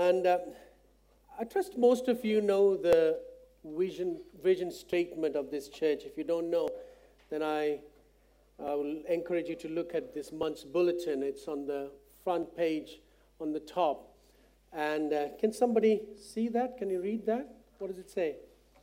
And I trust most of you know the vision statement of this church. If you don't know, then I will encourage you to look at this month's bulletin. It's on the front page on the top. And can somebody see that? Can you read that? What does it say?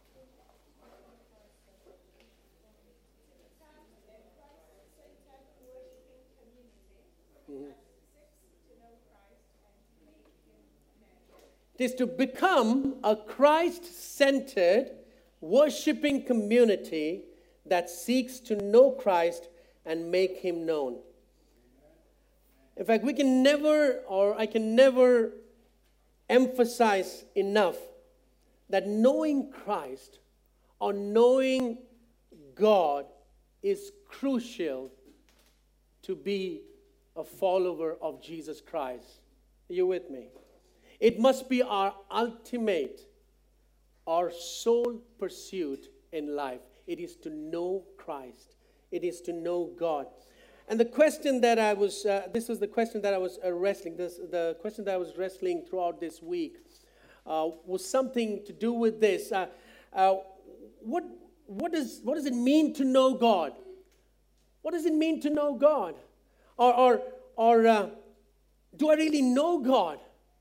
It is to become a Christ-centered, worshiping community that seeks to know Christ and make Him known. In fact, I can never emphasize enough that knowing Christ or knowing God is crucial to be a follower of Jesus Christ. Are you with me? It must be our ultimate, our sole pursuit in life. It is to know Christ. It is to know God. And the question that I was, this was the question that I was wrestling, the question that I was wrestling throughout this week was something to do with this. What does it mean to know God? What does it mean to know God? Or do I really know God?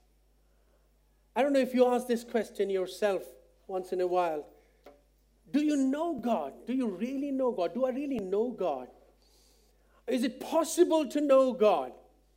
I don't know if you ask this question yourself once in a while. Do you know God? Do you really know God? Do I really know God? Is it possible to know God?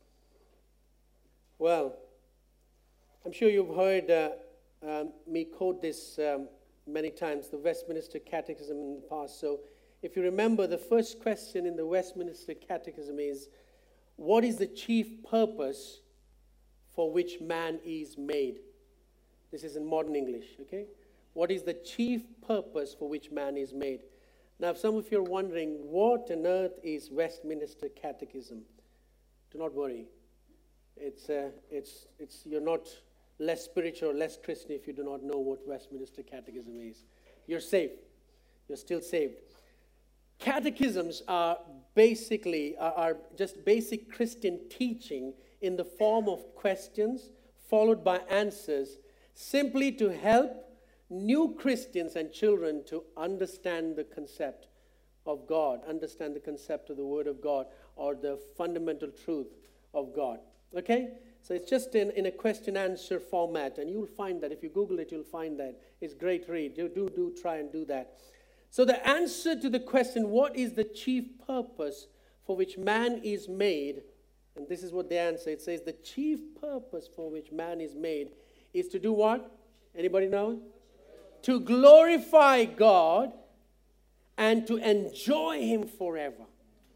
Well, I'm sure you've heard me quote this many times, the Westminster Catechism in the past. So if you remember, the first question in the Westminster Catechism is, what is the chief purpose for which man is made? This is in modern English, okay? What is the chief purpose for which man is made? Now, if some of you are wondering, what on earth is Westminster Catechism? Do not worry. You're not less spiritual or less Christian if you do not know what Westminster Catechism is. You're saved. You're still saved. Catechisms are just basic Christian teaching in the form of questions followed by answers, simply to help new Christians and children to understand the concept of God, understand the concept of the Word of God, or the fundamental truth of God. Okay? So it's just in a question-answer format, and you'll find that. If you Google it, you'll find that. It's a great read. Do try and do that. So the answer to the question, what is the chief purpose for which man is made? And this is what the answer. It says the chief purpose for which man is made is to do what? Anybody know? To glorify God and to enjoy Him forever.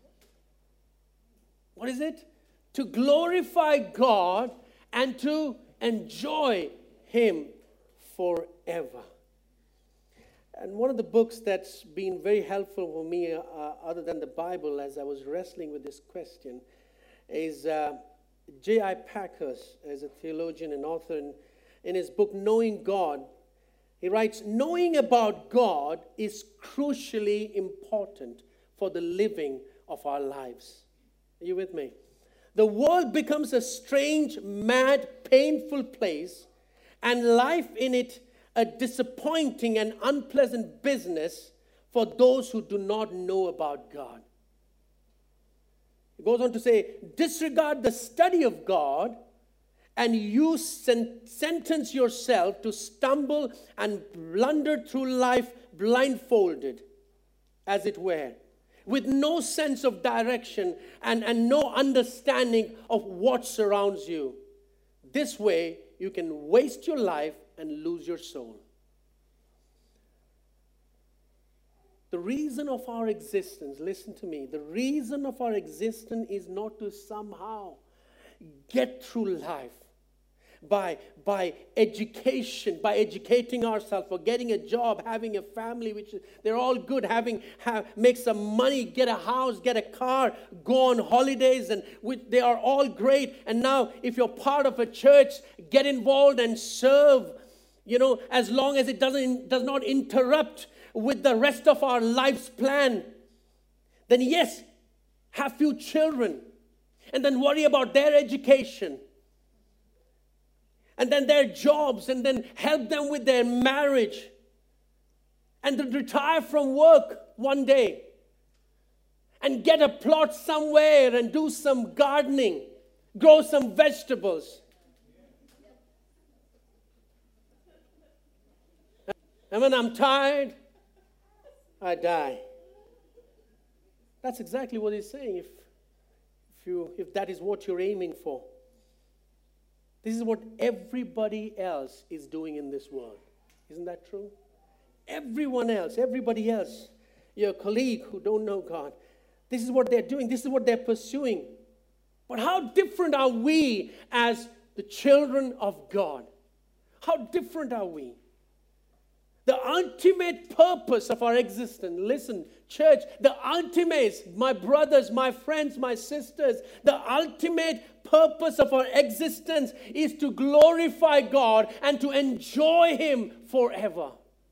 What is it? To glorify God and to enjoy Him forever. And one of the books that's been very helpful for me, other than the Bible, as I was wrestling with this question, is J.I. Packer, as a theologian and author, in his book, Knowing God. He writes, knowing about God is crucially important for the living of our lives. Are you with me? The world becomes a strange, mad, painful place, and life in it a disappointing and unpleasant business for those who do not know about God. He goes on to say, disregard the study of God, and you sentence yourself to stumble and blunder through life blindfolded, as it were, with no sense of direction and no understanding of what surrounds you. This way, you can waste your life and lose your soul. The reason of our existence, listen to me, the reason of our existence is not to somehow get through life by education, by educating ourselves, for getting a job, having a family, which they're all good, make some money, get a house, get a car, go on holidays, and they are all great. And now, if you're part of a church, get involved and serve, as long as it does not interrupt with the rest of our life's plan. Then yes, have few children, and then worry about their education. and then their jobs, and then help them with their marriage, and then retire from work one day and get a plot somewhere and do some gardening, grow some vegetables. And when I'm tired, I die. That's exactly what he's saying. If that is what you're aiming for. This is what everybody else is doing in this world. Isn't that true? Everyone else, everybody else, your colleague who don't know God, this is what they're doing. This is what they're pursuing. But how different are we as the children of God? How different are we? The ultimate purpose of our existence, listen, church, the ultimate, my brothers, my friends, my sisters, the ultimate purpose of our existence is to glorify God and to enjoy Him forever.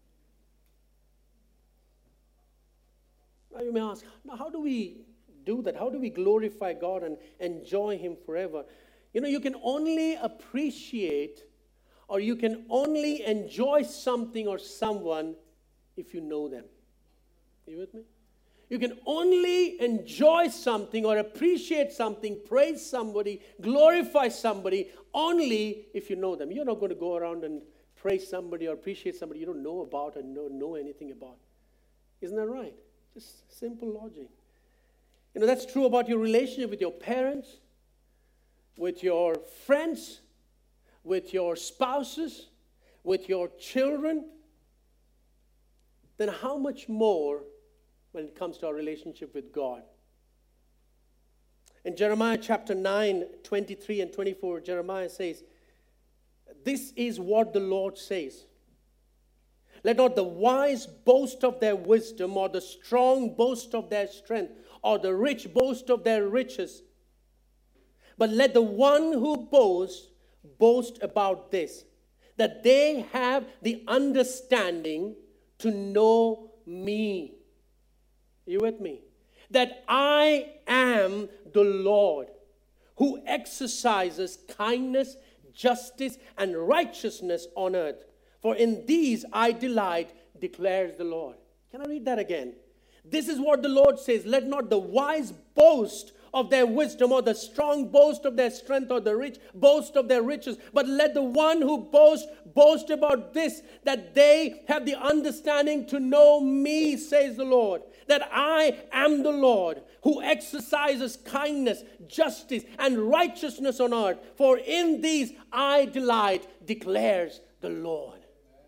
Now you may ask, how do we do that? How do we glorify God and enjoy Him forever? You know, you can only appreciate or you can only enjoy something or someone if you know them. Are you with me? You can only enjoy something or appreciate something, praise somebody, glorify somebody, only if you know them. You're not going to go around and praise somebody or appreciate somebody you don't know about and don't know anything about. Isn't that right? Just simple logic. You know, that's true about your relationship with your parents, with your friends, with your spouses, with your children. Then how much more when it comes to our relationship with God? In Jeremiah chapter 9, 23 and 24, Jeremiah says, "This is what the Lord says. Let not the wise boast of their wisdom, or the strong boast of their strength, or the rich boast of their riches. But let the one who boasts boast about this, that they have the understanding to know me." Are you with me? "That I am the Lord, who exercises kindness, justice, and righteousness on earth. For in these I delight, declares the Lord." Can I read that again? This is what the Lord says. "Let not the wise boast of their wisdom, or the strong boast of their strength, or the rich boast of their riches. But let the one who boasts boast about this, that they have the understanding to know me, says the Lord. That I am the Lord, who exercises kindness, justice, and righteousness on earth. For in these I delight, declares the Lord."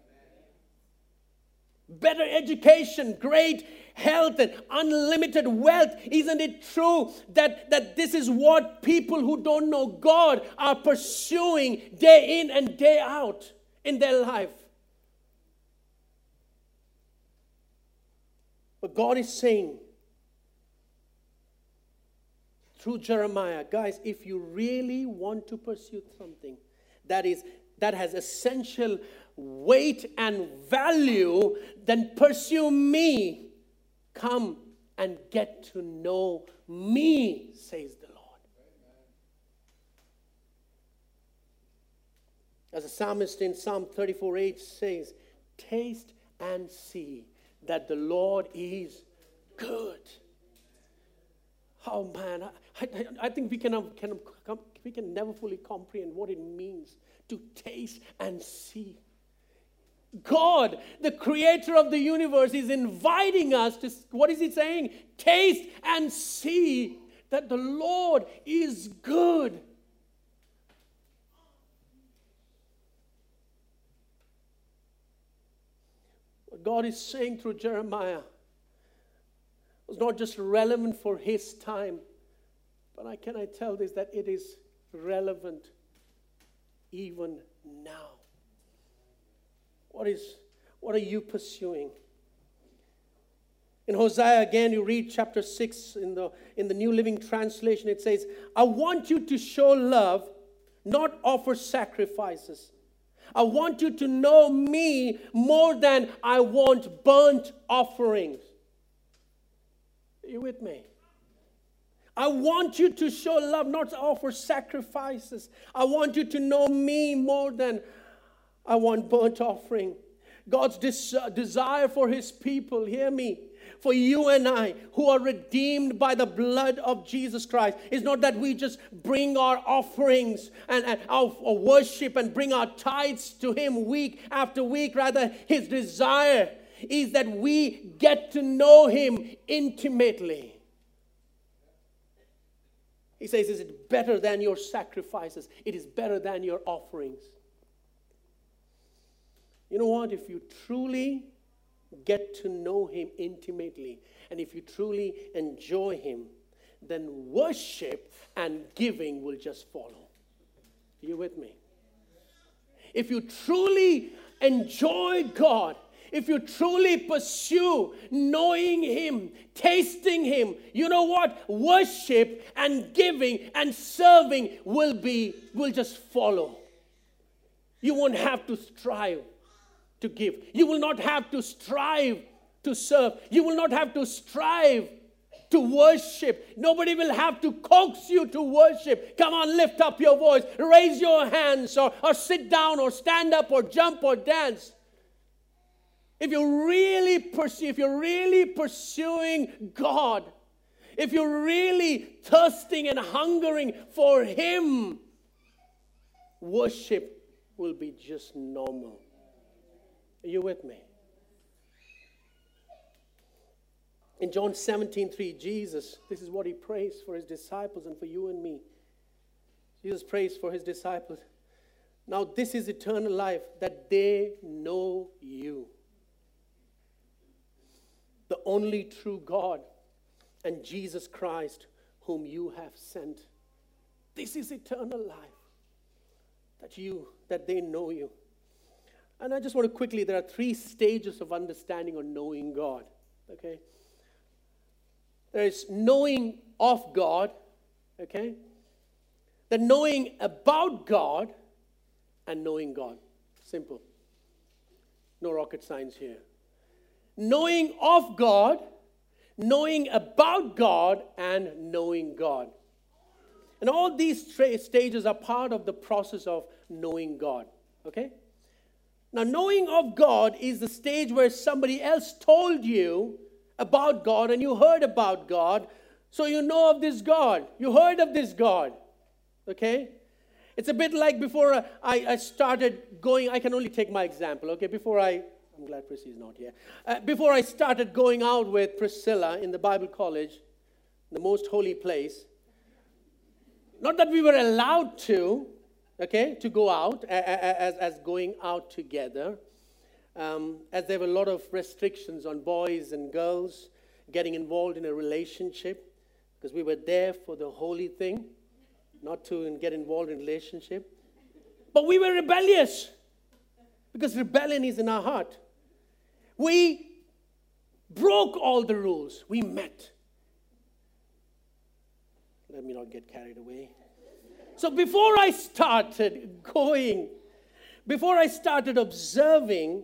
Better education, great health, and unlimited wealth. Isn't it true that this is what people who don't know God are pursuing day in and day out in their life? But God is saying through Jeremiah, guys, if you really want to pursue something that has essential weight and value, then pursue me. Come and get to know me, says the Lord. As the psalmist in Psalm 34:8 says, "Taste and see that the Lord is good." Oh man, I think we can never fully comprehend what it means to taste and see. God, the creator of the universe, is inviting us to, what is he saying? Taste and see that the Lord is good. What God is saying through Jeremiah was not just relevant for his time, but can I tell this, that it is relevant even now. What are you pursuing? In Hosea again, you read chapter 6 in the New Living Translation. It says, "I want you to show love, not offer sacrifices. I want you to know me more than I want burnt offerings." Are you with me? I want you to show love, not offer sacrifices. I want you to know me more than I want burnt offering. God's desire for his people, hear me, for you and I who are redeemed by the blood of Jesus Christ, is not that we just bring our offerings and our worship and bring our tithes to him week after week. Rather, his desire is that we get to know him intimately. He says, is it better than your sacrifices? It is better than your offerings. You know what? If you truly get to know him intimately, and if you truly enjoy him, then worship and giving will just follow. Are you with me? If you truly enjoy God, if you truly pursue knowing him, tasting him, you know what? Worship and giving and serving will just follow. You won't have to strive to give. You will not have to strive to serve. You will not have to strive to worship. Nobody will have to coax you to worship. Come on, lift up your voice. Raise your hands or sit down or stand up or jump or dance. If you're really pursuing God, if you're really thirsting and hungering for him, worship will be just normal. Are you with me? In John 17:3, Jesus, this is what he prays for his disciples and for you and me. Jesus prays for his disciples. Now this is eternal life, that they know you, the only true God, and Jesus Christ, whom you have sent. This is eternal life, that they know you. And I just want to quickly, there are 3 stages of understanding or knowing God. Okay? There is knowing of God, okay? The knowing about God and knowing God. Simple. No rocket science here. Knowing of God, knowing about God, and knowing God. And all these stages are part of the process of knowing God. Okay? Now, knowing of God is the stage where somebody else told you about God and you heard about God, so you know of this God. You heard of this God. Okay? It's a bit like before I started going, I can only take my example, okay? I'm glad Priscilla is not here. Before I started going out with Priscilla in the Bible college, the most holy place, not that we were allowed to, okay, to go out as going out together, as there were a lot of restrictions on boys and girls getting involved in a relationship, because we were there for the holy thing, not to get involved in a relationship. But we were rebellious, because rebellion is in our heart. We broke all the rules. We met. Let me not get carried away. So before I started observing,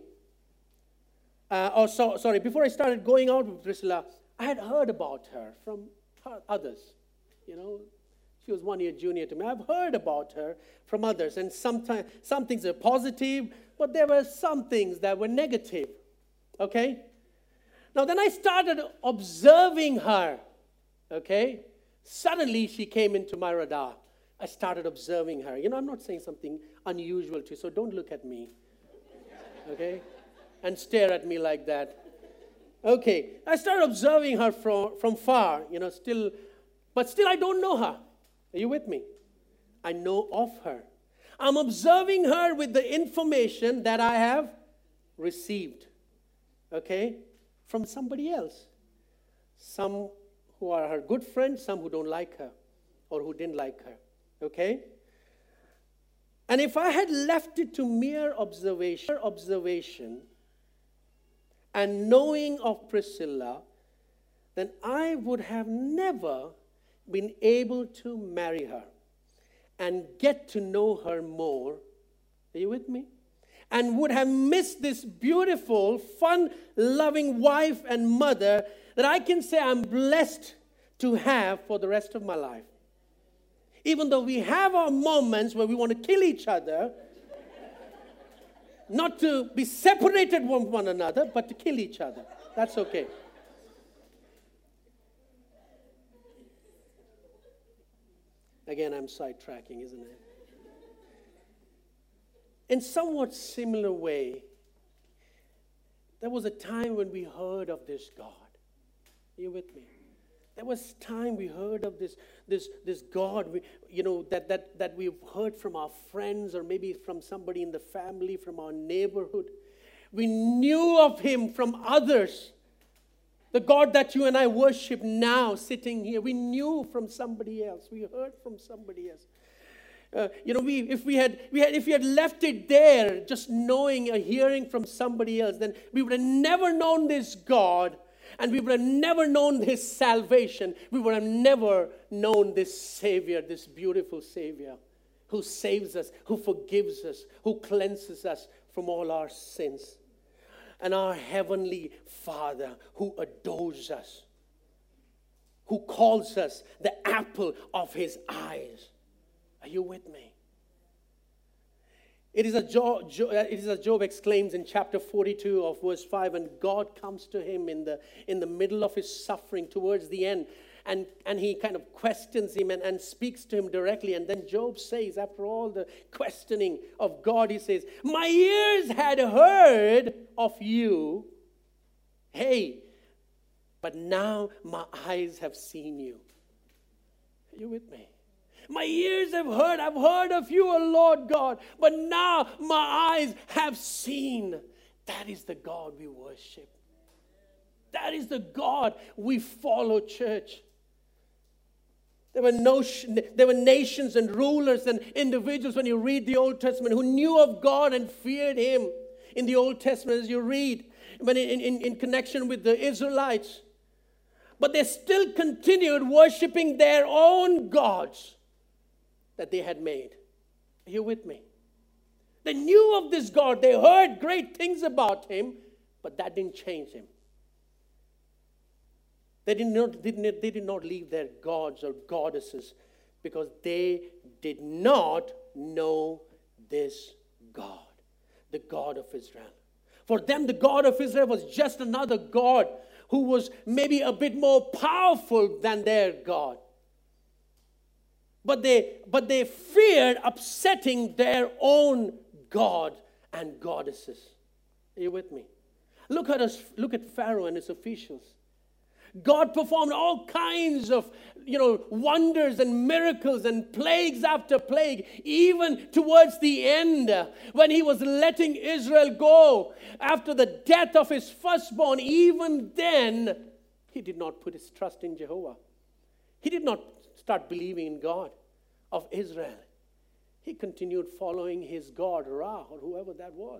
before I started going out with Priscilla, I had heard about her from others. You know, she was 1 year junior to me. I've heard about her from others, and sometimes some things are positive, but there were some things that were negative. Okay? Now then I started observing her. Okay? Suddenly she came into my radar. I started observing her. You know, I'm not saying something unusual to you, so don't look at me. Okay? And stare at me like that. Okay. I started observing her from far, you know, but still I don't know her. Are you with me? I know of her. I'm observing her with the information that I have received. Okay? From somebody else. Some who are her good friends, some who don't like her or who didn't like her. Okay? And if I had left it to mere observation and knowing of Priscilla, then I would have never been able to marry her and get to know her more. Are you with me? And would have missed this beautiful, fun-loving wife and mother that I can say I'm blessed to have for the rest of my life. Even though we have our moments where we want to kill each other, not to be separated from one another, but to kill each other. That's okay. Again, I'm sidetracking, isn't it? In somewhat similar way, there was a time when we heard of this God. Are you with me? There was time we heard of this God, that we've heard from our friends or maybe from somebody in the family, from our neighborhood. We knew of him from others. The God that you and I worship now, sitting here, we knew from somebody else. We heard from somebody else. If we had left it there, just knowing or hearing from somebody else, then we would have never known this God, and we would have never known His salvation. We would have never known this Savior, this beautiful Savior, who saves us, who forgives us, who cleanses us from all our sins. And our Heavenly Father who adores us, who calls us the apple of His eyes. Are you with me? It is as Job exclaims in chapter 42 of verse 5, and God comes to him in the middle of his suffering towards the end, and he kind of questions him and speaks to him directly. And then Job says, after all the questioning of God, he says, my ears had heard of you, hey, but now my eyes have seen you. Are you with me? My ears have heard, I've heard of you, O Lord God, but now my eyes have seen. That is the God we worship. That is the God we follow, church. There were nations and rulers and individuals, when you read the Old Testament, who knew of God and feared Him. In the Old Testament, as you read, when in connection with the Israelites. But they still continued worshiping their own gods that they had made. Are you with me? They knew of this God. They heard great things about Him, but that didn't change Him. They did not leave their gods or goddesses because they did not know this God, the God of Israel. For them, the God of Israel was just another God who was maybe a bit more powerful than their God. But they feared upsetting their own God and goddesses. Are you with me? Look at Pharaoh and his officials. God performed all kinds of, wonders and miracles and plagues after plague, even towards the end, when he was letting Israel go after the death of his firstborn. Even then, he did not put his trust in Jehovah. He did not start believing in God of Israel. He continued following his God, Ra, or whoever that was.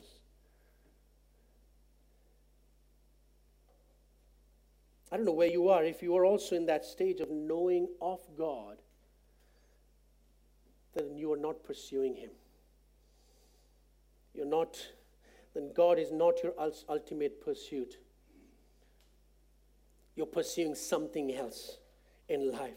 I don't know where you are. If you are also in that stage of knowing of God, then you are not pursuing Him. Then God is not your ultimate pursuit. You're pursuing something else in life.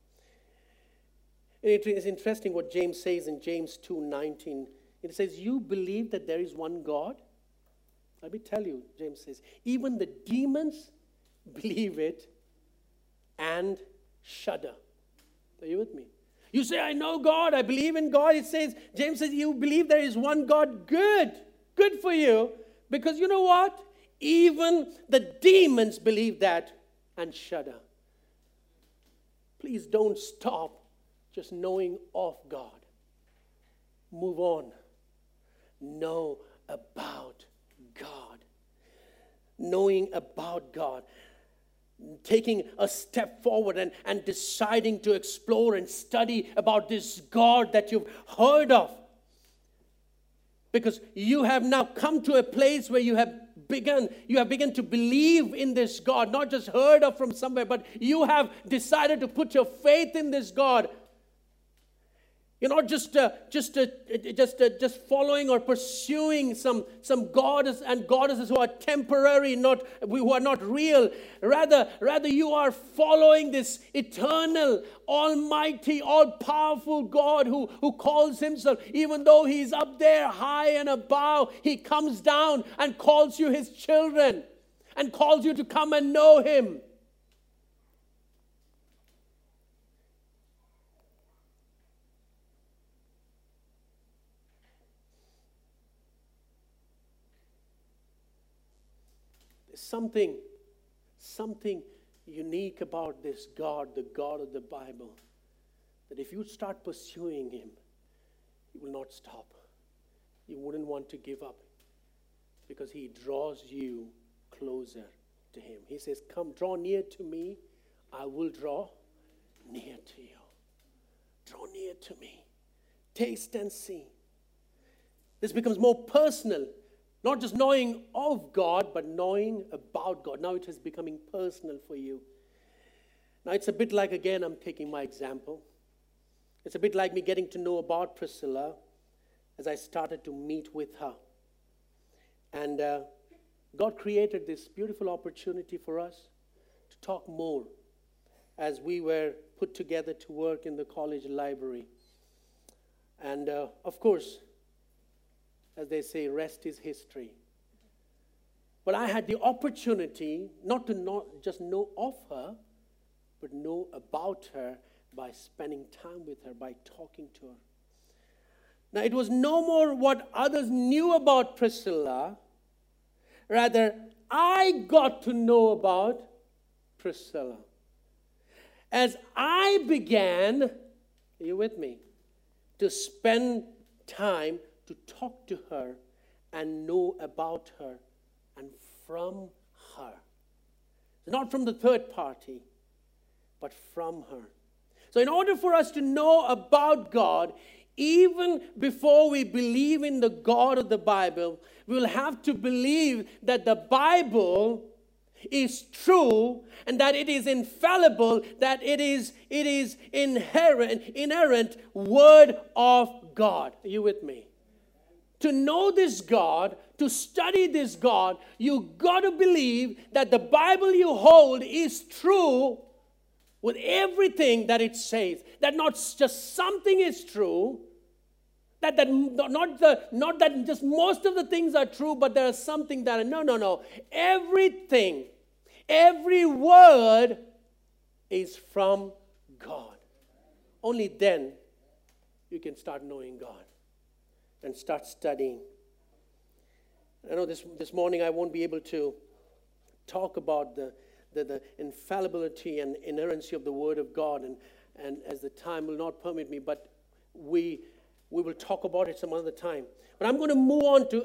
It is interesting what James says in James 2:19. It says, you believe that there is one God? Let me tell you, James says, even the demons believe it and shudder. Are you with me? You say, I know God, I believe in God. James says, you believe there is one God. Good for you. Because you know what? Even the demons believe that and shudder. Please don't stop just knowing of God. Move on. Know about God. Knowing about God. Taking a step forward and deciding to explore and study about this God that you've heard of. Because you have now come to a place where you have begun to believe in this God, not just heard of from somewhere, but you have decided to put your faith in this God. You're not just following or pursuing some goddess and goddesses who are temporary, who are not real. Rather you are following this eternal, almighty, all-powerful God who calls himself, even though he's up there high and above, he comes down and calls you his children and calls you to come and know him. Something unique about this God, the God of the Bible, that if you start pursuing him, he will not stop. You wouldn't want to give up because he draws you closer to him. He says, come, draw near to me, I will draw near to you. Draw near to me. Taste and see. This becomes more personal. Not just knowing of God, but knowing about God. Now it is becoming personal for you. Now it's a bit like, again, I'm taking my example. It's a bit like me getting to know about Priscilla as I started to meet with her. And God created this beautiful opportunity for us to talk more as we were put together to work in the college library. And of course, as they say, rest is history. But I had the opportunity not just know of her, but know about her by spending time with her, by talking to her. Now, it was no more what others knew about Priscilla. Rather, I got to know about Priscilla. As I began, are you with me, to spend time to talk to her and know about her and from her. Not from the third party, but from her. So in order for us to know about God, even before we believe in the God of the Bible, we will have to believe that the Bible is true and that it is infallible, that it is inerrant word of God. Are you with me? To know this God, to study this God, you got to believe that the Bible you hold is true with everything that it says. That not just something is true, not that just most of the things are true, but there are something that are, no. Everything, every word is from God. Only then you can start knowing God and start studying. I know this morning I won't be able to talk about the infallibility and inerrancy of the Word of God, and as the time will not permit me, but we will talk about it some other time. But I'm going to move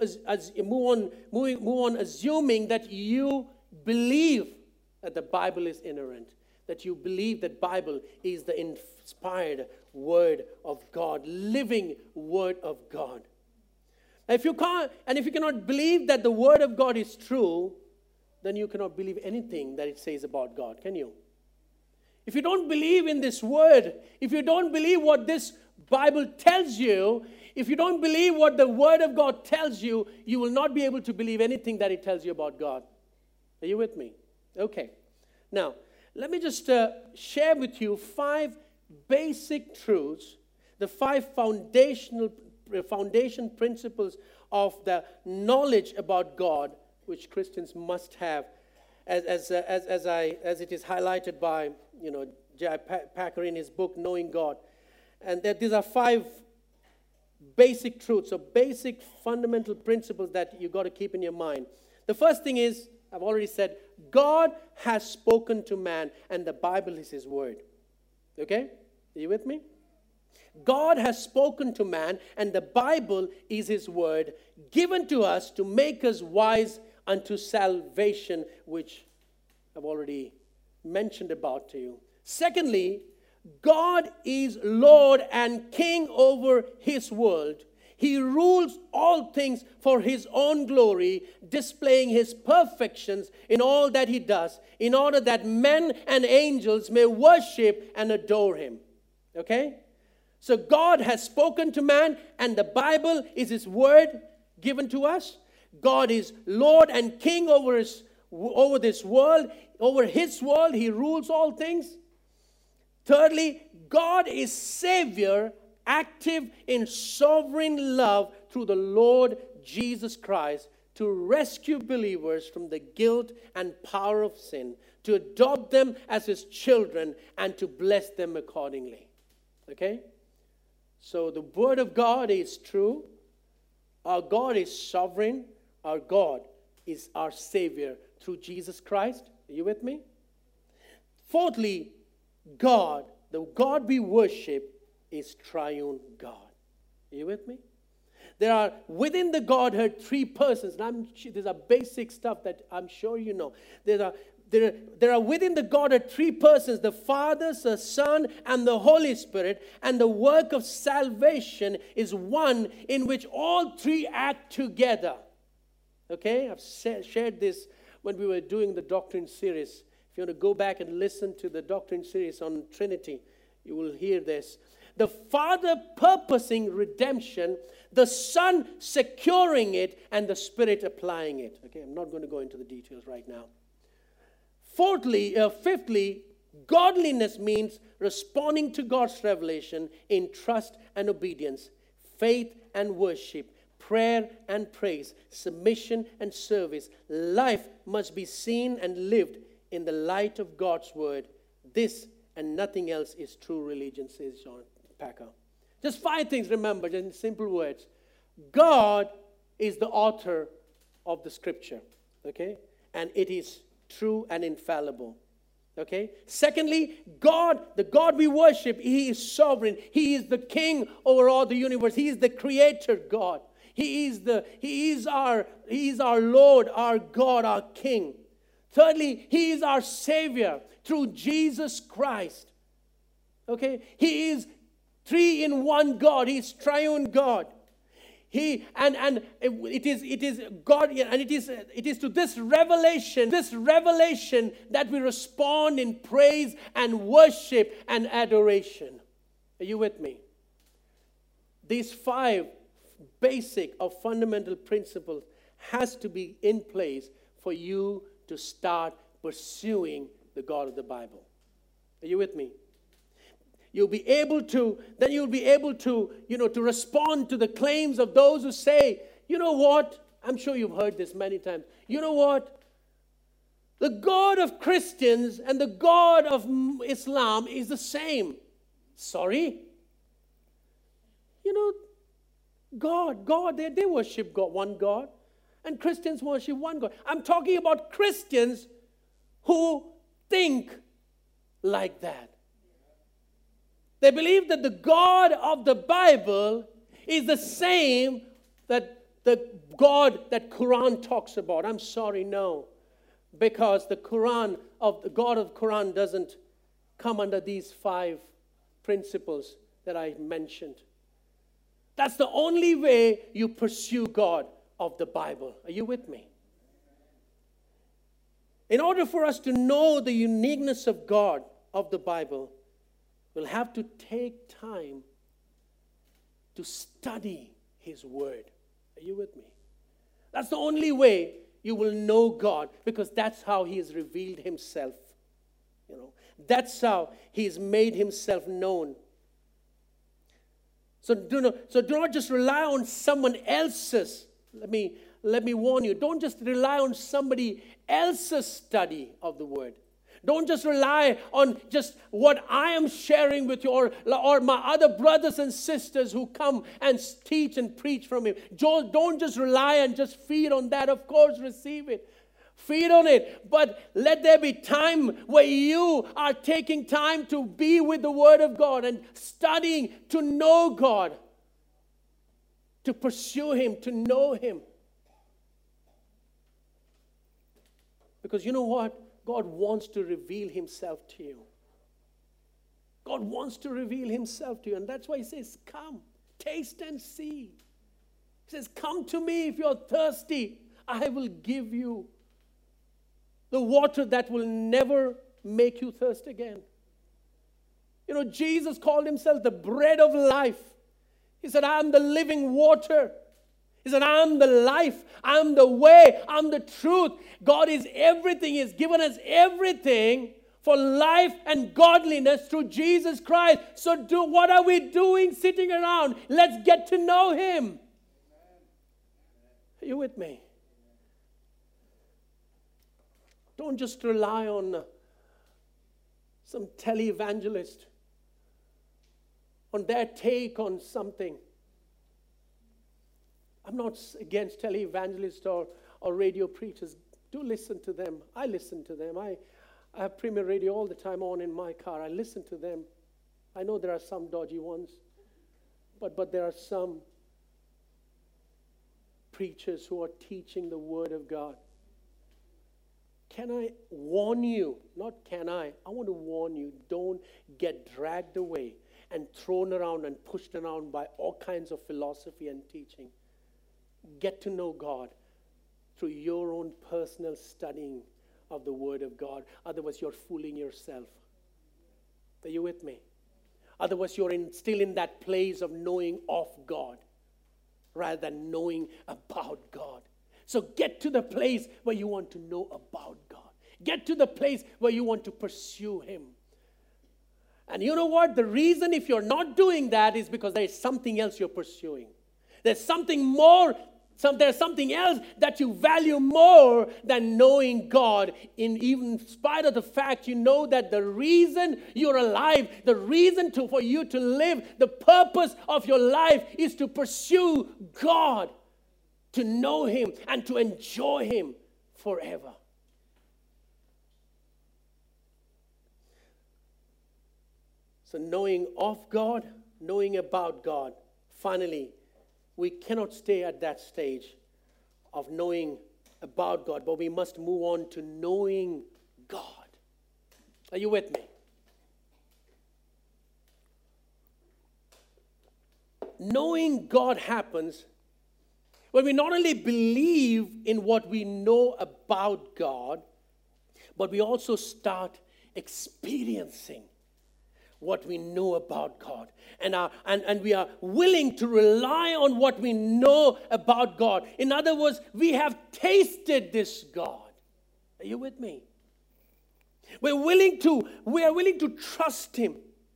on assuming that you believe that the Bible is inerrant, that you believe that Bible is the inspired Word of God, living Word of God. If you cannot believe that the Word of God is true, then you cannot believe anything that it says about God, can you? If you don't believe in this Word, if you don't believe what this Bible tells you, if you don't believe what the Word of God tells you, you will not be able to believe anything that it tells you about God. Are you with me? Okay. Now, let me just share with you 5 basic truths, the 5 foundation principles of the knowledge about God, which Christians must have, as it is highlighted by J.I. Packer in his book Knowing God. And that these are 5 basic truths, or basic fundamental principles that you got to keep in your mind. The first thing is, I've already said, God has spoken to man, and the Bible is his word. Okay? Are you with me? God has spoken to man, and the Bible is his word, given to us to make us wise unto salvation, which I've already mentioned about to you. Secondly, God is Lord and King over his world. He rules all things for his own glory, displaying his perfections in all that he does, in order that men and angels may worship and adore him. Okay? So God has spoken to man, and the Bible is his word given to us. God is Lord and King over this world, over his world. He rules all things. Thirdly, God is Savior, active in sovereign love through the Lord Jesus Christ to rescue believers from the guilt and power of sin, to adopt them as his children, and to bless them accordingly. Okay? So the word of God is true. Our God is sovereign. Our God is our Savior through Jesus Christ. Are you with me? Fourthly, God, the God we worship, is triune God. Are you with me? There are within the Godhead three persons. And these are basic stuff that I'm sure you know. There are within the Godhead three persons, the Father, the Son, and the Holy Spirit. And the work of salvation is one in which all three act together. Okay? I've shared this when we were doing the Doctrine series. If you want to go back and listen to the Doctrine series on Trinity, you will hear this. The Father purposing redemption, the Son securing it, and the Spirit applying it. Okay, I'm not going to go into the details right now. Fifthly, godliness means responding to God's revelation in trust and obedience, faith and worship, prayer and praise, submission and service. Life must be seen and lived in the light of God's word. This and nothing else is true religion, says John Packer. Just 5 things, remember, just in simple words. God is the author of the scripture, okay? And it is true and infallible, okay? Secondly, God, the God we worship, he is sovereign. He is the king over all the universe. He is the creator God. He is our Lord, our God, our King. Thirdly, he is our Savior through Jesus Christ. Okay? He is 3 in 1 God. He is triune God. It is God, and it is to this revelation that we respond in praise and worship and adoration. Are you with me? These 5 basic or fundamental principles has to be in place for you to start pursuing the God of the Bible. Are you with me? You'll be able to to respond to the claims of those who say, you know what? I'm sure you've heard this many times. You know what? The God of Christians and the God of Islam is the same. Sorry? You know, God, they worship God, one God. And Christians worship one God. I'm talking about Christians who think like that. They believe that the God of the Bible is the same that the God that Quran talks about. I'm sorry, no. Because the God of the Quran doesn't come under these 5 principles that I mentioned. That's the only way you pursue God of the Bible. Are you with me? In order for us to know the uniqueness of God of the Bible, we'll have to take time to study His Word. Are you with me? That's the only way you will know God, because that's how He has revealed Himself. You know, that's how He has made Himself known. So do not just rely on someone else's. Let me warn you. Don't just rely on somebody else's study of the Word. Don't just rely on just what I am sharing with you or my other brothers and sisters who come and teach and preach from Him. Don't just rely and just feed on that. Of course, receive it. Feed on it. But let there be time where you are taking time to be with the Word of God and studying to know God, to pursue Him, to know Him. Because you know what? God wants to reveal Himself to you. God wants to reveal Himself to you. And that's why He says, come, taste and see. He says, come to me if you're thirsty. I will give you the water that will never make you thirst again. You know, Jesus called himself the bread of life. He said, I am the living water. He said, I am the life. I am the way. I am the truth. God is everything. He has given us everything for life and godliness through Jesus Christ. So what are we doing sitting around? Let's get to know him. Are you with me? Don't just rely on some televangelist, on their take on something. I'm not against televangelists or radio preachers. Do listen to them. I listen to them. I have Premier Radio all the time on in my car. I listen to them. I know there are some dodgy ones, but there are some preachers who are teaching the Word of God. Can I warn you? Not can I want to warn you, don't get dragged away and thrown around and pushed around by all kinds of philosophy and teaching. Get to know God through your own personal studying of the Word of God. Otherwise, you're fooling yourself. Are you with me? Otherwise, you're still in that place of knowing of God rather than knowing about God. So get to the place where you want to know about God. Get to the place where you want to pursue him. And you know what? The reason if you're not doing that is because there is something else you're pursuing. There's something more. There's something else that you value more than knowing God. In spite of the fact you know that the reason you're alive, the reason for you to live, the purpose of your life is to pursue God, to know him and to enjoy him forever. So knowing of God, knowing about God. Finally, we cannot stay at that stage of knowing about God, but we must move on to knowing God. Are you with me? Knowing God happens when we not only believe in what we know about God, but we also start experiencing what we know about God. And we are willing to rely on what we know about God. In other words, we have tasted this God. Are you with me? We are willing to trust him.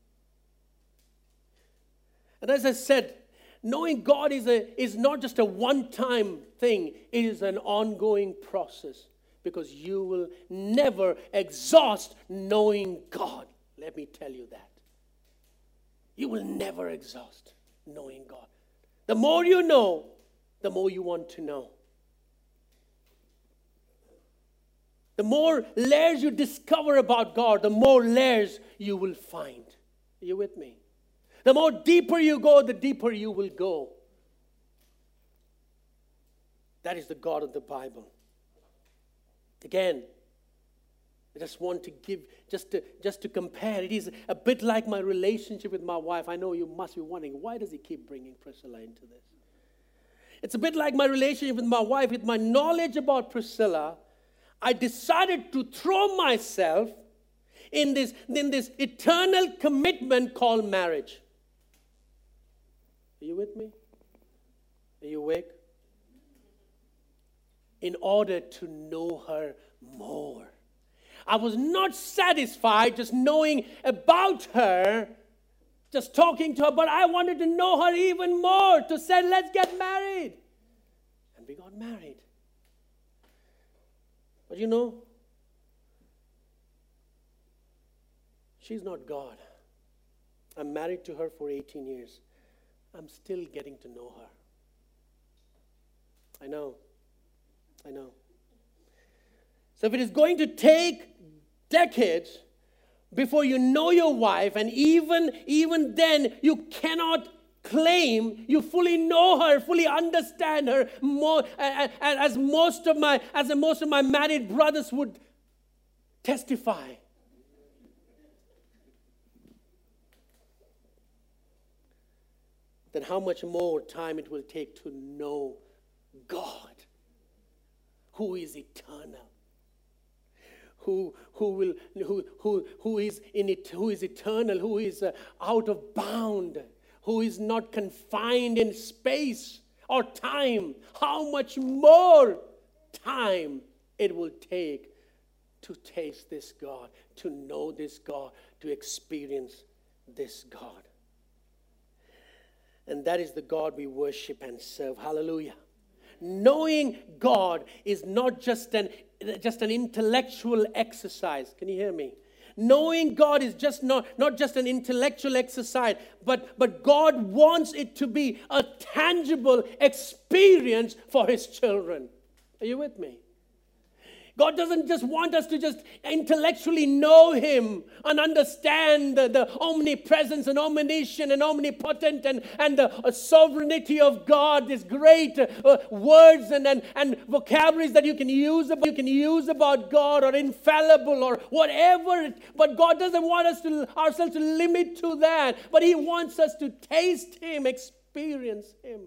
And as I said, knowing God is not just a one-time thing. It is an ongoing process, because you will never exhaust knowing God. Let me tell you that. You will never exhaust knowing God. The more you know, the more you want to know. The more layers you discover about God, the more layers you will find. Are you with me? The more deeper you go, the deeper you will go. That is the God of the Bible. Again, I just want to give, just to compare. It is a bit like my relationship with my wife. I know you must be wondering, why does he keep bringing Priscilla into this? It's a bit like my relationship with my wife. With my knowledge about Priscilla, I decided to throw myself in this eternal commitment called marriage. Are you with me? Are you awake? In order to know her more. I was not satisfied just knowing about her, just talking to her, but I wanted to know her even more, to say, let's get married. And we got married. But you know, she's not God. I'm married to her for 18 years. I'm still getting to know her. I know. So if it is going to take decades before you know your wife, and even then you cannot claim you fully know her, fully understand her more, as most of my married brothers would testify. Then how much more time it will take to know God, who is eternal, is in it, who is eternal, who is out of bound, who is not confined in space or time, how much more time it will take to taste this God, to know this God, to experience this God. And that is the God we worship and serve. Hallelujah. Knowing God is not just an intellectual exercise. Can you hear me? Knowing God is just not just an intellectual exercise, but God wants it to be a tangible experience for His children. Are you with me? God doesn't just want us to just intellectually know Him and understand the omnipresence and omniscient and omnipotent and the sovereignty of God, these great words and vocabularies that you can use about God, or infallible or whatever. But God doesn't want us ourselves to limit to that. But He wants us to taste Him, experience Him.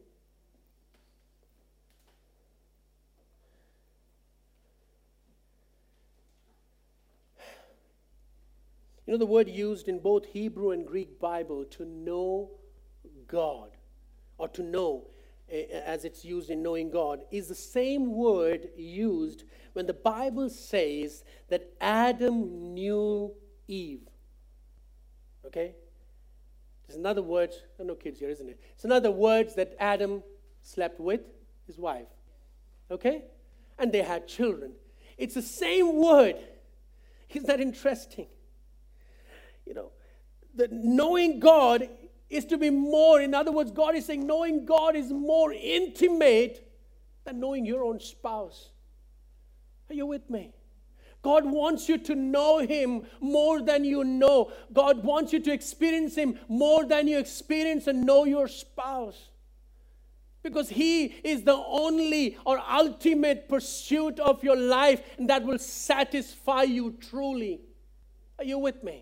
You know, the word used in both Hebrew and Greek Bible, to know God, or to know, as it's used in knowing God, is the same word used when the Bible says that Adam knew Eve. Okay? There's another word, there are no kids here, isn't it? It's another word that Adam slept with his wife. Okay? And they had children. It's the same word. Isn't that interesting? You know, that knowing God is to be more. In other words, God is saying knowing God is more intimate than knowing your own spouse. Are you with me? God wants you to know Him more than you know. God wants you to experience Him more than you experience and know your spouse. Because He is the only or ultimate pursuit of your life, and that will satisfy you truly. Are you with me?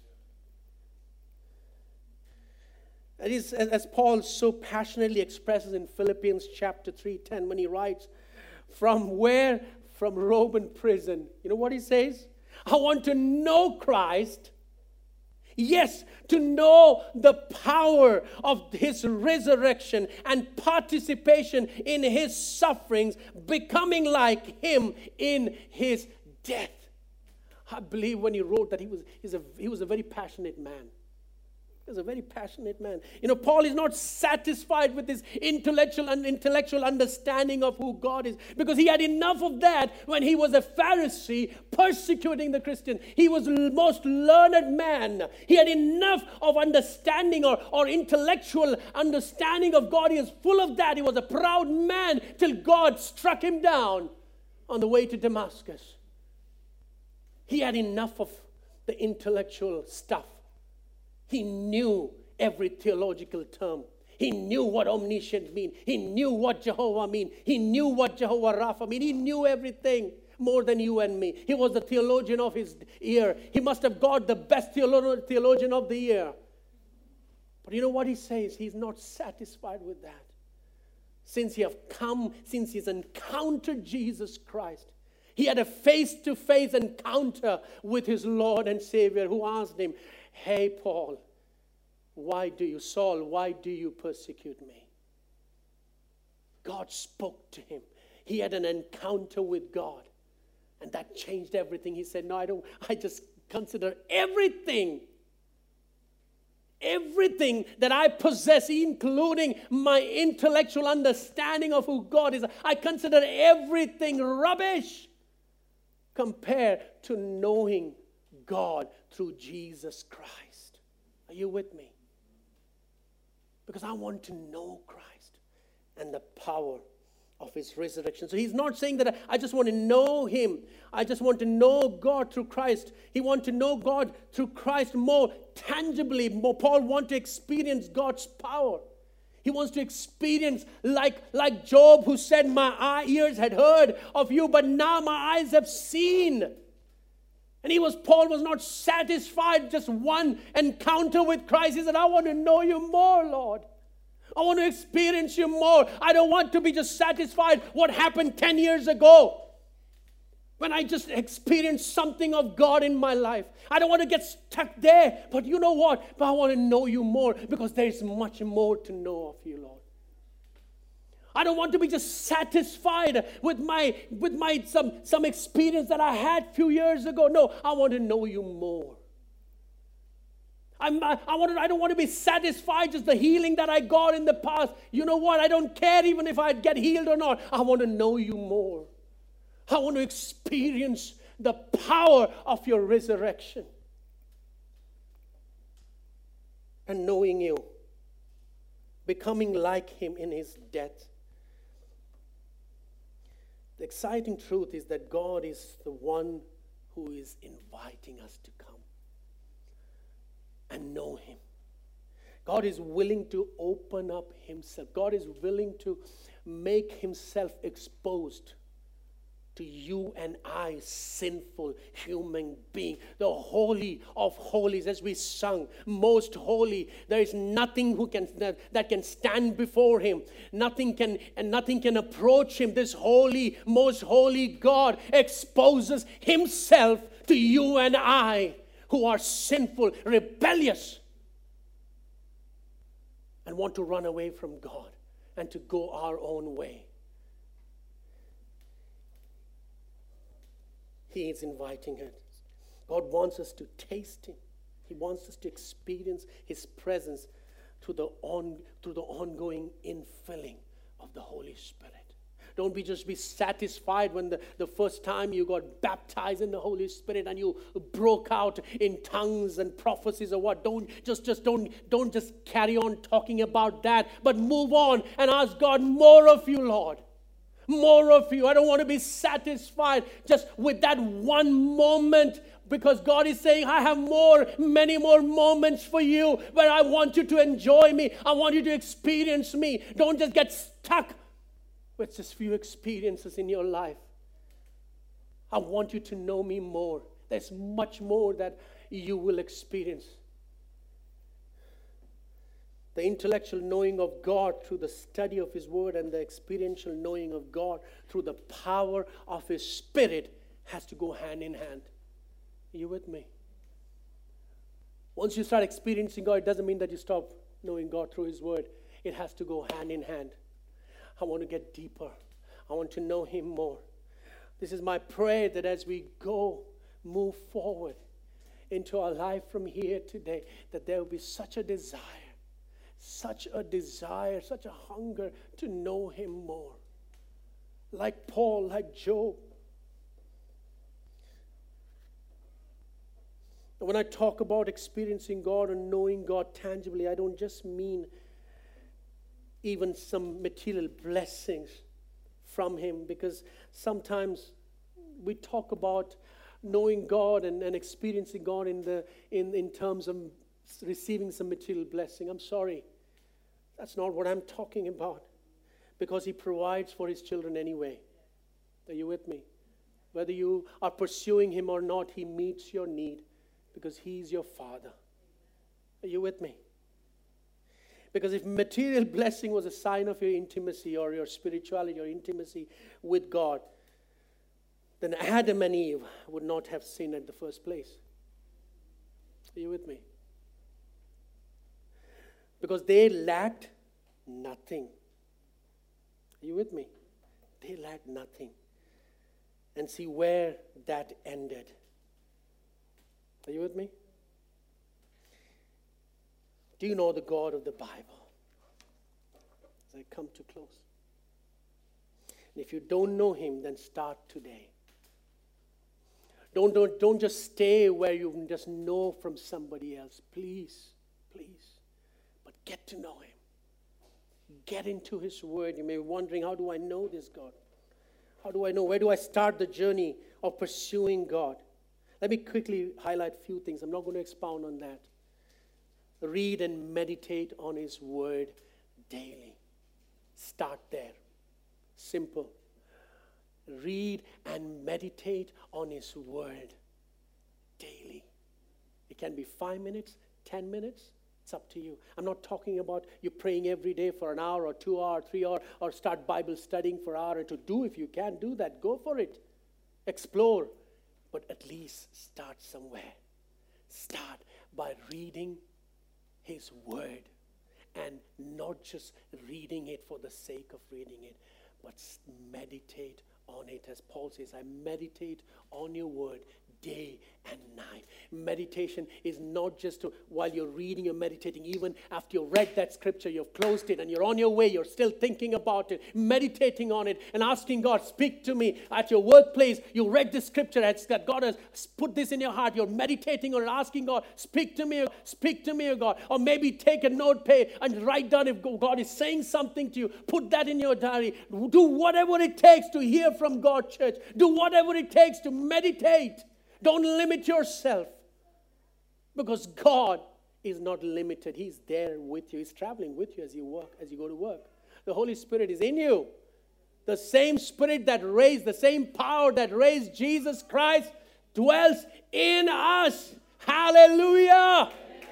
It is, as Paul so passionately expresses in Philippians chapter 3:10 when he writes, from where? From Roman prison. You know what he says? I want to know Christ. Yes, to know the power of His resurrection and participation in His sufferings, becoming like Him in His death. I believe when he wrote that he was a very passionate man. He was a very passionate man. You know, Paul is not satisfied with his intellectual understanding of who God is, because he had enough of that when he was a Pharisee persecuting the Christians. He was the most learned man. He had enough of understanding or intellectual understanding of God. He was full of that. He was a proud man till God struck him down on the way to Damascus. He had enough of the intellectual stuff. He knew every theological term. He knew what omniscient mean. He knew what Jehovah mean. He knew what Jehovah Rapha mean. He knew everything more than you and me. He was the theologian of his year. He must have got the best theologian of the year. But you know what he says? He's not satisfied with that. Since he's encountered Jesus Christ, he had a face-to-face encounter with his Lord and Savior, who asked him, hey, Paul, why do you persecute me? God spoke to him. He had an encounter with God, and that changed everything. He said, no, I just consider everything that I possess, including my intellectual understanding of who God is, I consider everything rubbish compared to knowing God through Jesus Christ. Are you with me? Because I want to know Christ and the power of His resurrection. So he's not saying that I just want to know Him. I just want to know God through Christ. He wants to know God through Christ more tangibly. Paul wants to experience God's power. He wants to experience like Job, who said, my ears had heard of you, but now my eyes have seen. And Paul was not satisfied just one encounter with Christ. He said, I want to know you more, Lord. I want to experience you more. I don't want to be just satisfied what happened 10 years ago. When I just experience something of God in my life. I don't want to get stuck there. But you know what? But I want to know you more because there is much more to know of you, Lord. I don't want to be just satisfied with some experience that I had a few years ago. No, I want to know you more. I don't want to be satisfied just the healing that I got in the past. You know what? I don't care even if I get healed or not. I want to know you more. I want to experience the power of your resurrection. And knowing you, becoming like him in his death. The exciting truth is that God is the one who is inviting us to come and know him. God is willing to open up himself. God is willing to make himself exposed to you and I, sinful human being, the holy of holies, as we sung, most holy. There is nothing that can stand before him. Nothing can approach him. This holy, most holy God exposes himself to you and I, who are sinful, rebellious, and want to run away from God and to go our own way. He is inviting us. God wants us to taste him. He wants us to experience his presence through the ongoing infilling of the Holy Spirit. Don't just be satisfied when the first time you got baptized in the Holy Spirit and you broke out in tongues and prophecies or what. Don't just carry on talking about that, but move on and ask God, more of you, Lord. More of you. I don't want to be satisfied just with that one moment, because God is saying, I have many more moments for you where I want you to enjoy me. I want you to experience me. Don't just get stuck with just few experiences in your life. I want you to know me more. There's much more that you will experience. The intellectual knowing of God through the study of his word and the experiential knowing of God through the power of his Spirit has to go hand in hand. Are you with me? Once you start experiencing God, it doesn't mean that you stop knowing God through his word. It has to go hand in hand. I want to get deeper. I want to know him more. This is my prayer, that as we move forward into our life from here today, that there will be such a desire, such a hunger to know him more. Like Paul, like Job. When I talk about experiencing God and knowing God tangibly, I don't just mean even some material blessings from him, because sometimes we talk about knowing God and experiencing God in terms of receiving some material blessing. I'm sorry. That's not what I'm talking about, because he provides for his children anyway. Are you with me? Whether you are pursuing him or not, he meets your need because he's your father. Are you with me? Because if material blessing was a sign of your intimacy or your spirituality or intimacy with God, then Adam and Eve would not have sinned in the first place. Are you with me? Because they lacked nothing. Are you with me? They lacked nothing. And see where that ended. Are you with me? Do you know the God of the Bible? As I come to close. And if you don't know him, then start today. Don't just stay where you just know from somebody else. Please. But get to know him. Get into his word. You may be wondering, how do I know this God? How do I know? Where do I start the journey of pursuing God? Let me quickly highlight a few things. I'm not going to expound on that. Read and meditate on his word daily. Start there. Simple. Read and meditate on his word daily. It can be 5 minutes, 10 minutes. It's up to you. I'm not talking about you praying every day for an hour or 2 hours, 3 hours, or start Bible studying for an hour or two. If you can do that, go for it. explore, but at least start somewhere. Start by reading His Word, and not just reading it for the sake of reading it, but meditate on it. As Paul says, I meditate on your Word day and night. Meditation is not just while you're reading, you're meditating. Even after you've read that scripture, you've closed it and you're on your way, you're still thinking about it, meditating on it and asking God, speak to me. At your workplace, you read the scripture that God has put this in your heart. You're meditating on it, asking God, speak to me, oh God. Or maybe take a notepad and write down if God is saying something to you. Put that in your diary. Do whatever it takes to hear from God, church. Do whatever it takes to meditate. Don't limit yourself, because God is not limited. He's there with you. He's traveling with you as you work, as you go to work. The Holy Spirit is in you. The same Spirit that raised, the same power that raised Jesus Christ dwells in us. Hallelujah.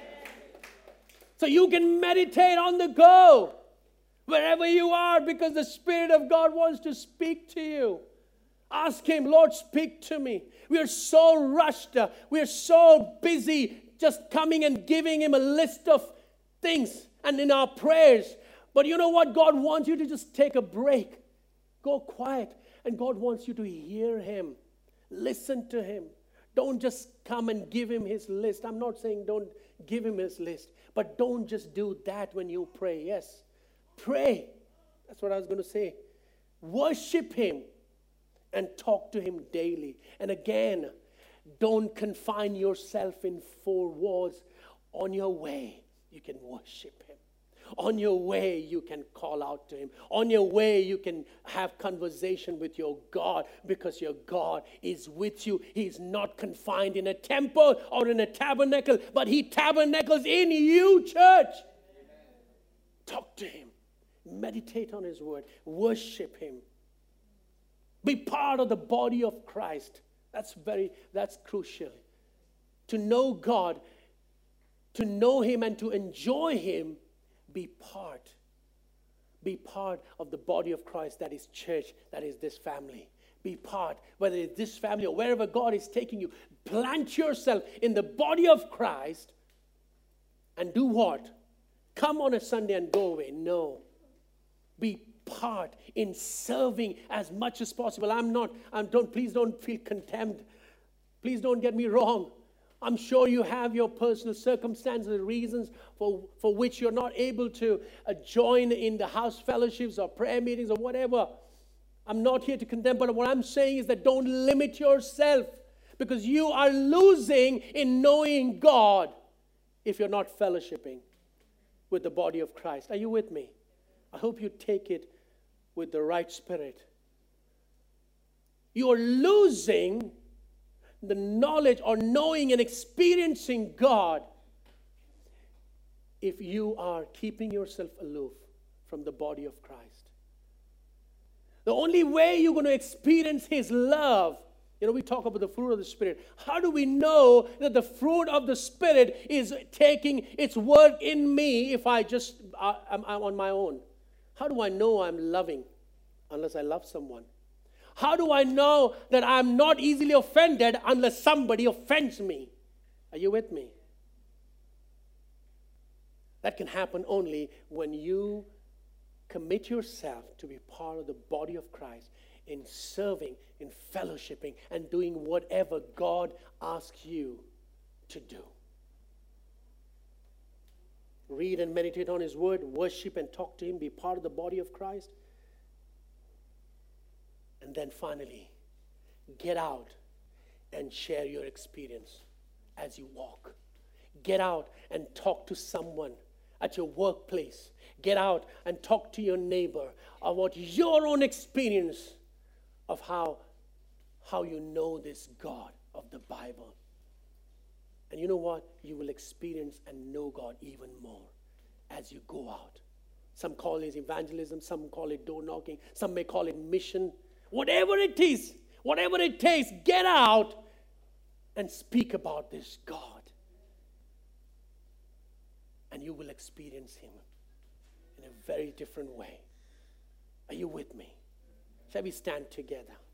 So you can meditate on the go, wherever you are, because the Spirit of God wants to speak to you. Ask Him, Lord, speak to me. We are so rushed. We are so busy just coming and giving Him a list of things and in our prayers. But you know what? God wants you to just take a break. Go quiet. And God wants you to hear Him. Listen to Him. Don't just come and give Him His list. I'm not saying don't give Him His list. But don't just do that when you pray. Yes, pray. That's what I was going to say. Worship Him. And talk to Him daily. And again, don't confine yourself in four walls. On your way, you can worship Him. On your way, you can call out to Him. On your way, you can have conversation with your God, because your God is with you. He's not confined in a temple or in a tabernacle, but He tabernacles in you, church. Talk to Him. Meditate on His Word. Worship Him. Be part of the body of Christ. That's crucial. To know God, to know Him and to enjoy Him, be part of the body of Christ, that is church, that is this family. Be part, whether it's this family or wherever God is taking you. Plant yourself in the body of Christ and do what? Come on a Sunday and go away. No. Be part in serving as much as possible. Please don't feel contempt. Please don't get me wrong. I'm sure you have your personal circumstances, reasons for which you're not able to join in the house fellowships or prayer meetings or whatever. I'm not here to condemn, but what I'm saying is that don't limit yourself, because you are losing in knowing God if you're not fellowshipping with the body of Christ. Are you with me? I hope you take it with the right spirit. You're losing the knowledge or knowing and experiencing God if you are keeping yourself aloof from the body of Christ. The only way you're going to experience His love, we talk about the fruit of the Spirit. How do we know that the fruit of the Spirit is taking its work in me if I'm on my own? How do I know I'm loving unless I love someone? How do I know that I'm not easily offended unless somebody offends me? Are you with me? That can happen only when you commit yourself to be part of the body of Christ in serving, in fellowshipping, and doing whatever God asks you to do. Read and meditate on His Word, worship and talk to Him, be part of the body of Christ. And then finally, get out and share your experience as you walk. Get out and talk to someone at your workplace. Get out and talk to your neighbor about your own experience of how you know this God of the Bible. And you know what? You will experience and know God even more as you go out. Some call it evangelism, some call it door knocking, some may call it mission. Whatever it is, whatever it takes, get out and speak about this God. And you will experience Him in a very different way. Are you with me? Shall we stand together?